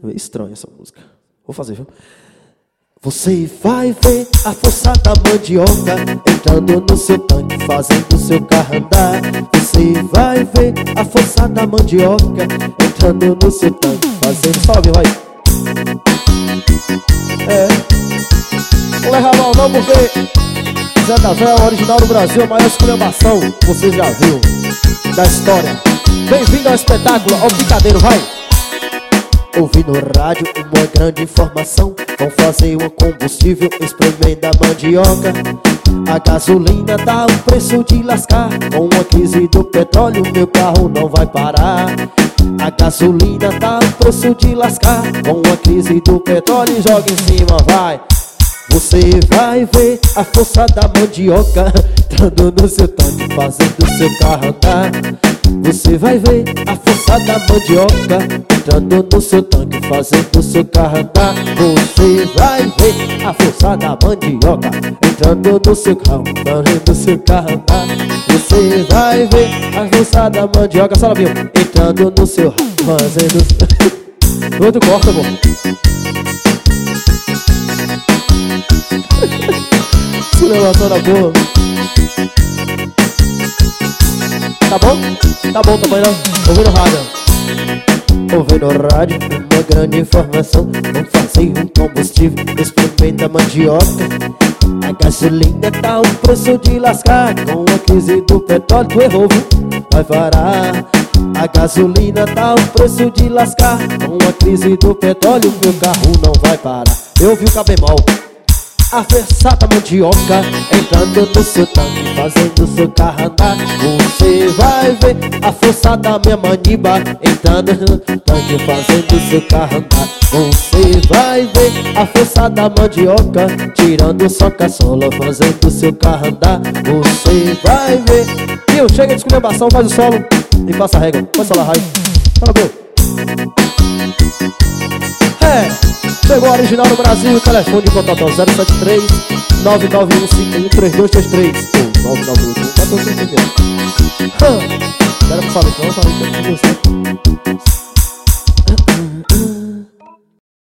É meio estranha essa música. Vou fazer, viu? Você vai ver a força da mandioca entrando no seu tanque, fazendo seu carro andar. Você vai ver a força da mandioca entrando no seu tanque, fazendo... Sobe, vai. Não leva mal não, porque Zé da Véia, original do Brasil, a maior esculhambação, você já viu, da história. Bem-vindo ao espetáculo, ao picadeiro, vai. Ouvi no rádio uma grande informação: vão fazer um combustível espremendo a mandioca. A gasolina dá um preço de lascar, com a crise do petróleo meu carro não vai parar. A gasolina dá um preço de lascar, com a crise do petróleo joga em cima, vai. Você vai ver a força da mandioca entrando no seu tanque, fazendo seu carro andar. Você vai ver a força da mandioca entrando no seu tanque, fazendo seu carro andar. Você vai ver a força da mandioca entrando no seu carro, fazendo seu carro andar. Você vai ver a força da mandioca, só viu, entrando no seu carro, fazendo... Outro corta, amor. Celebração da boa. Tá bom? Tá bom, também não. Ouvindo rádio. Ouvindo rádio, uma grande informação: vamos fazer um combustível espremendo a mandioca. A gasolina tá um preço de lascar, com a crise do petróleo tu errou, viu? Vai parar. A gasolina tá um preço de lascar, com a crise do petróleo meu carro não vai parar. Eu ouvi o cabemol. A força da mandioca entrando no seu tanque, fazendo seu carro andar. Você vai ver a força da minha maniba entrando no tanque, fazendo seu carro andar. Você vai ver a força da mandioca tirando sua caçola, fazendo seu carro andar. Você vai ver. Tio, chega de esculhambação, faz o solo e passa a régua. Pode solar, raio. Fala, gol. Chegou a original no Brasil, o telefone de contato 073 99151 3233 ou 9914. Era pra saber que não,